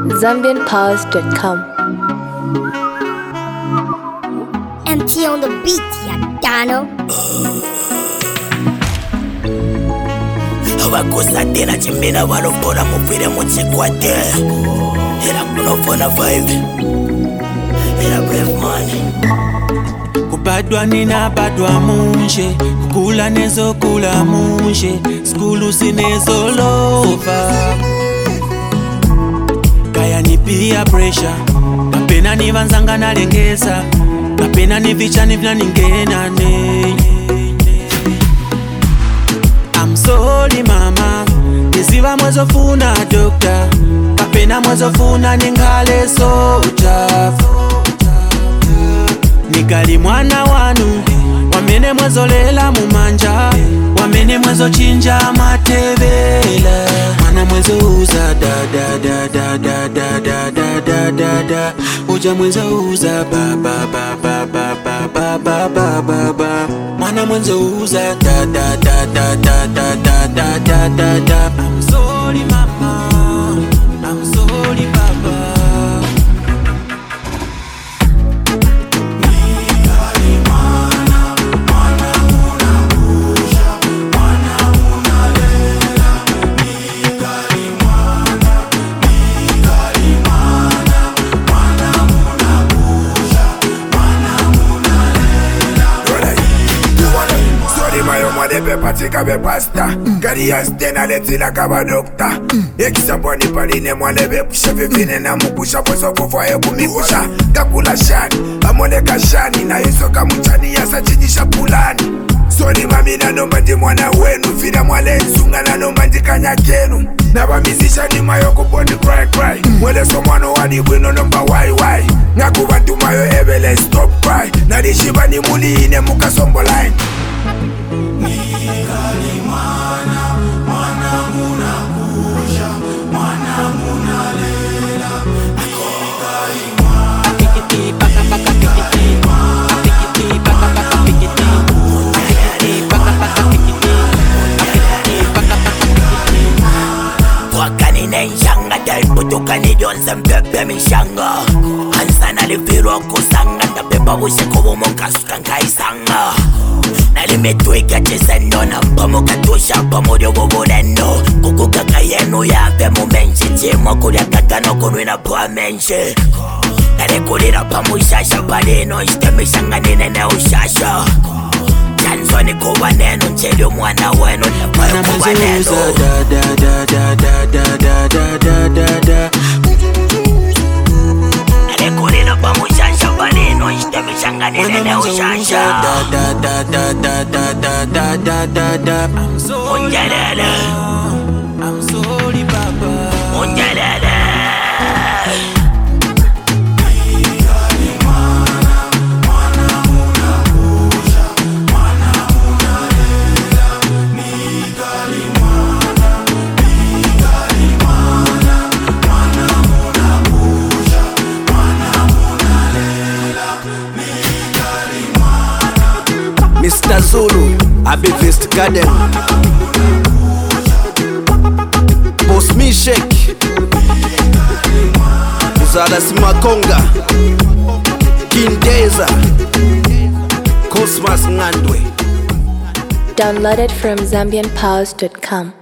ZambianPause.com. MT on the beat, ya Dano. Abakosa tena chimbina walofona mufire muchikwate. Era kunofona 5. Era brave man. Kubadwa nina badwa munje, kukula nezo kula munje, skulu sinezo lova. Kaya ni peer pressure, kapena ni vanzanga na lengeza, kapena ni vicha ni vina ningena ne. I'm sorry mama, nisiva mwezo funa doctor, kapena mwezo funa ningale soja. Nigali mwana wanu, wamene mwezo lela mumanja, wamene mwezo chinja matebela. Mwana mwezo uza da da da da da da da da da da da. Uja mwezo uza ba ba ba ba ba ba ba ba ba ba ba. Mwana mwezo uza da da da da da da da da da da da. I'm sorry mama, I'm sorry baba. Be patika be pasta Gari ya stena letila kaba dokta Ekisa boni paline mwale be pusha vivine na mugusha Pweso kufwa hebu migusha Kakula shani, amone kashani Na hizo kamuchani ya sachijisha pulani Soni mamina nomba ndi mwana wenu Vina mwale nzunga na nomba ndi kanyakenu Nabamizisha ni mayo kuboni cry cry Mwele so mwano wadi wino nomba why Ngaku bantu mayo ebele stop cry Narishiba ni muli ine muka sombo line Nigali mwana, mwana muna kusha, mwana muna lela. Nigali mwana, pikiti paka paka pikiti, pikiti paka paka pikiti, pikiti paka paka pikiti, pikiti paka paka pikiti. Wakani nenshanga del putuka ni donse mpepe mishanga. Hansana lifiro kusanga ndapepa busheko bumonka sukankaisanga. Nalimetwika chisendo na mpamu katusha pamoja bubulendo Kukukaka yenu yafe mumenshi chimwa kulia kakano kunwina pwa menshi Nalikulira pamushasha palino ishtemishanga nene ushasha Chansoni kuwa nenu ncheli mwana wenu Mwana kuwa nenu da da da da da da da da da da. Nalikulira pamushasha palino ishtemishanga nene ushasha Da da da da da da da da da da. I'm sorry baba, I'm sorry baba. Unjalala Mr. Zulu, Abbey Vest Garden, Boss Mishek, Uzala Simakonga, Kindeza, Cosmas Ngandwe. Downloaded from ZambianPause.com.